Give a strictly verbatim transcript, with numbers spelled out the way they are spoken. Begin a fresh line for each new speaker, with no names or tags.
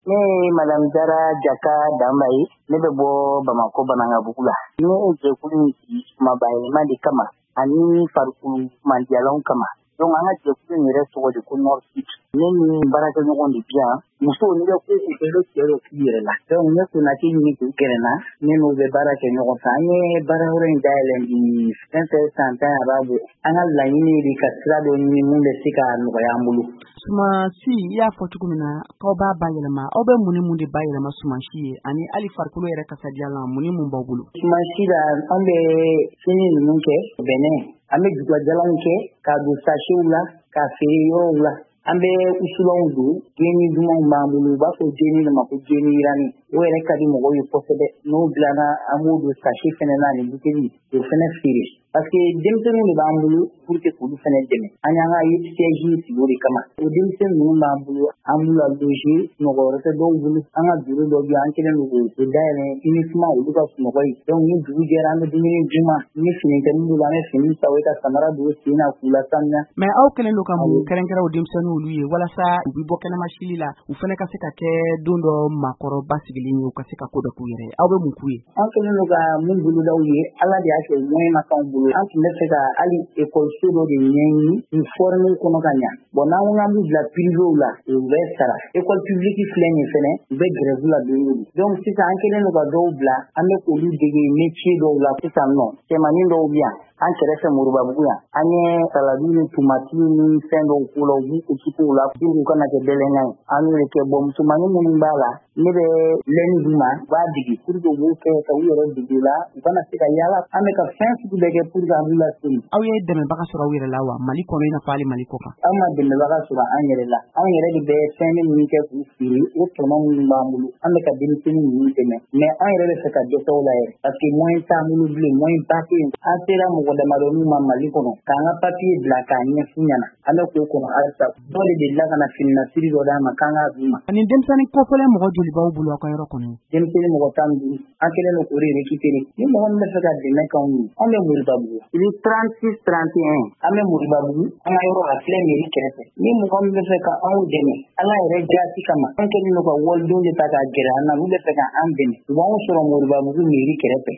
Ne ye Madame Jara Jaka Damba ye, ne bɛ bɔ Bamakɔ Banangabugu la. Ne ye jɛkulu in sigi sumabayɛlɛma de kama ani farikolo mandiyalanw kama. Donc an ka jɛkulu in yɛrɛ tɔgɔ de ko Nord Sud. Ne ni baarakɛɲɔgɔn de bi yan. Musow n'i bɛ ko o bɛɛ bɛ cɛ dɔ k'i yɛrɛ la. Donc ne Konate ɲini k'u gɛrɛna, ne n'u bɛ baara kɛ ɲɔgɔn fɛ. An ye baara yɔrɔ in dayɛlɛ bi fɛn fɛn san tan a b'a bɔ. An ka laɲini de ka sira dɔ ɲini mun bɛ se ka nɔgɔya an bolo.
Sumansi i y'a fɔ cogo min na k'aw b'a bayɛlɛma, aw bɛ mun ni mun de bayɛlɛma sumansi ye ani hali farikolo yɛrɛ kasadiyalan mun ni mun b'aw bolo?
Sumansi la an bɛ fini ninnu kɛ, bɛnɛ, an bɛ jugajalanw kɛ k'a don sachetw la, k'a feere yɔrɔw la. An bɛ usulanw don, geni dumanw b'an bolo, u b'a fɔ geni de ma ko geni yirani. O yɛrɛ ka di mɔgɔw ye kosɛbɛ. N'o dilanna an b'o don sachet fɛnɛ na ni bouteille, o fɛnɛ feere. Parce que denmisɛnninw de b'an bolo pour que k'olu fɛnɛ dɛmɛ. An y'an ka siège sigi o de kama. O denmisɛnnin ninnu b'an bolo, an b'u la loger mɔgɔ wɛrɛ tɛ dɔw bolo. An ka bureau dɔ bɛ yen, an kɛlen don k'o dayɛlɛ uniquement olu ka sunɔgɔ ye. Donc ni dugu jɛra an bɛ dumuni d'u ma. Ni fini tɛ min bolo an bɛ fini san o ye ka samara don sen na k'u lasanuya.
Mais aw kɛlen don ka mun kɛrɛnkɛrɛn o denmisɛnninw olu ye walasa u bɛ bɔ kɛnɛma sili la u fɛnɛ ka se ka kɛ don dɔ maakɔrɔba sigilen ye u ka se ka ko dɔ k'u yɛrɛ ye. Aw bɛ mun k'u ye?
An kɛlen don ka mun bolodaw ye Ala de y'a kɛ moyen ma k'anw bolo. An tun bɛ fɛ ka hali école-so dɔ de ɲɛɲini k'u former kɔnɔ ka ɲa. Bon n'an ko k'an b'u bila privéw la u bɛ sara. École publique filɛ nin fɛnɛ u bɛ grève la don o don. Donc sisan an kɛlen don ka dɔw bila an bɛ k'olu dege métier dɔw la sisan nɔ. Cɛmanin dɔw bi yan an kɛrɛfɛ Moribabugu yan. An ye saladi ni tomati ni fɛn dɔw k'o la u b'u occupé o la pour u kana kɛ bɛlɛnkan ye. An y'o de kɛ bon musomanin minnu b'a la ne bɛ laine d'u ma u b'a dege pour que u b'o kɛ ka u yɛrɛ dege o la u kana se ka yaala. An bɛ ka fɛn sugu bɛɛ kɛ pour que an b'u lase.
Aw ye dɛmɛbaga sɔrɔ aw yɛrɛ la wa Mali kɔnɔ i n'a fɔ hali Mali kɔ kan?
An ma dɛmɛbaga sɔrɔ an yɛrɛ la. An yɛrɛ de bɛ fɛn minnu kɛ k'u feere o tɔnɔ minnu b'an bolo an bɛ ka denmisɛnnin ninnu dɛmɛ. Mais an yɛrɛ bɛ fɛ ka dɛsɛ o la yɛrɛ parce que moyen t'an bolo bilen moyen ba tɛ yen. An sera mɔgɔ damadɔninw ma Mali kɔnɔ k'an ka papier bila k'a ɲɛf'u ɲɛna. An bɛ k'o kɔnɔ halisa. Dɔ de delila ka na finimafiri dɔ d'an ma k'an k'a d'u ma.
Ani denmisɛnnin kɔfɛlen mɔgɔ joli b'aw bolo aw ka yɔrɔ kɔnɔ?
Denmisɛnnin mɔgɔ tan ni duuru an kɛlen don k'o de récupérer. Ni mɔgɔ min bɛ fɛ ka dɛmɛ k'anw ye an bɛ Moribabugu i bɛ trente-six trente et un an bɛ Moribabugu an ka yɔrɔ la filɛ mairie kɛrɛfɛ. Ni mɔgɔ min bɛ fɛ ka anw dɛmɛ Ala yɛrɛ jaati kama an kɛlen don ka walidon de ta k'a gɛrɛ an na n'u bɛ fɛ ka an dɛmɛ u b'anw sɔrɔ Moribabugu mairie kɛrɛfɛ.